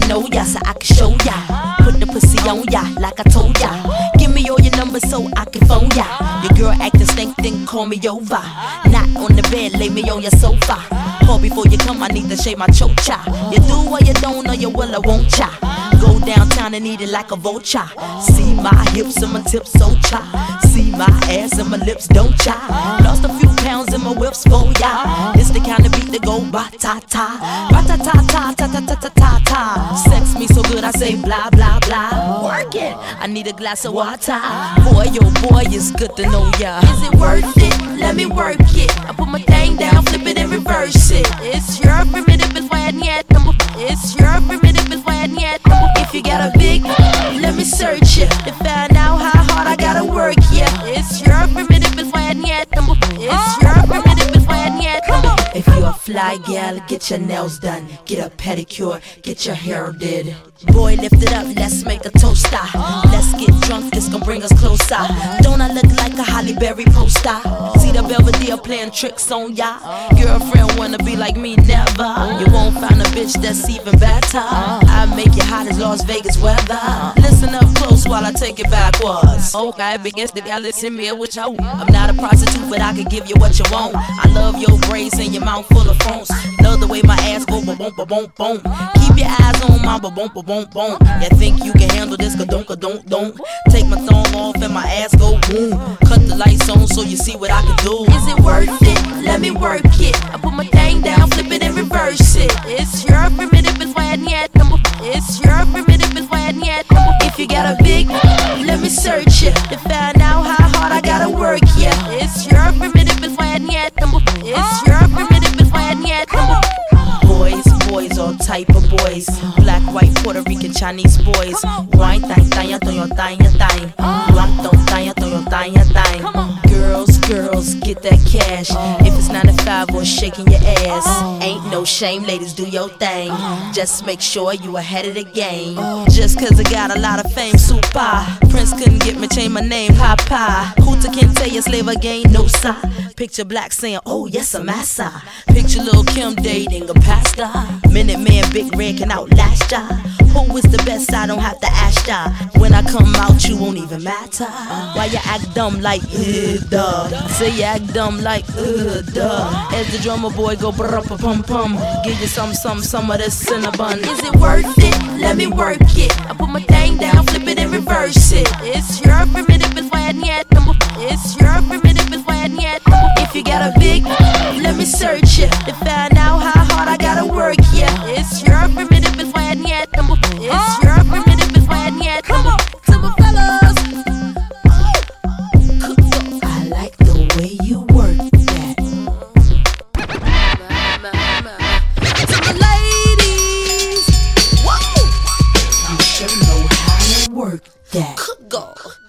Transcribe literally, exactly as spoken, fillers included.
know ya, so I can show ya. Put the pussy on ya, like I told ya. Give me all your numbers so I can phone ya. Your girl acting stink, then call me over. Not on the bed, lay me on your sofa. Call before you come, I need to shave my chocha. You do or you don't, or you will or won't cha. Go downtown and eat it like a vulture. See my hips and my tips so cha. See my ass and my lips don't cha. Lost a few pounds in my whips for ya. It's the kind of beat that go ba-ta-ta. Ba-ta-ta-ta-ta-ta-ta-ta-ta. Sex me so good I say blah blah blah. Work it, I need a glass of water. Boy, oh boy, it's good to know ya. Is it worth it? Let me work it. I put my thing down, flip it and reverse it. It's your primitive, it's why I need number. It's your primitive, it's why I need number. If you got a big, let me search it to find out how hard I gotta work. Yeah, it's your primitive, it's why I need number. It's your primitive, it's why I need number. If you a fly gal, get your nails done, get a pedicure, get your hair did. Boy, lift it up, let's make a toaster. Let's get drunk, this gon' bring us closer. Don't I look like a Halle Berry poster? See the Belvedere playing tricks on ya. Girlfriend wanna be like me, never. You won't find a bitch that's even better. I make you hot as Las Vegas weather. Listen up close while I take it backwards. Okay, begins to listen me what you want. I'm not a prostitute, but I can give you what you want. I love your braids and your mouth full of phones. Love the way my ass go boom boom boom boom. Keep your eyes on my boom boom boom boom. You think you can handle this? Ka-don't, ka-don't, don't. Take my thong off and my ass go boom. Cut the lights on so you see what I can do. Is it worth it? Let me work it. I put my thing down, flip it and reverse it. It's your primitive, it's why I need number. It's your primitive, it's why I need number. If you got a big, let me search it to find out how hard I gotta work. Yeah, it's your primitive, it's why I need number. It's your primitive, it's why I need number. Boys, boys, all type of boys. Black, white, Puerto Rican, Chinese boys. Wine, thang, thang, thang, thang, thang. Blanc, thang, thang, thang, thang. Girls, girls, get that cash. If it's nine to five or shaking your ass, ain't no shame, ladies, do your thing. Just make sure you ahead of the game. Just cause I got a lot of fame, super. Prince couldn't get me, change my name, Papa. Hooter can't tell you slave again, no sir. Picture Black saying, oh yes, I'm massa. Picture Lil' Kim dating a pastor. Minute Man, Big Red can outlast ya. Who is the best? I don't have to ask ya. When I come out, you won't even matter. Why you act dumb like, uh, duh. Say you act dumb like, uh, duh. As the drummer boy go brr pum pum. Give you some, some, some of this cinnabon. Is it worth it? Let me work it. I put my thing down, flip it and reverse it. It's your primitive, it's why I need number. It's your primitive, it's why I need number. If you got a big, let me search it to find out how hard I gotta work. Yeah, it's your primitive, it's why I need number. It's your primitive, it's why I need number. To my fellas, I like the way you work that. To my ladies, whoa, you sure know how to work that. Go.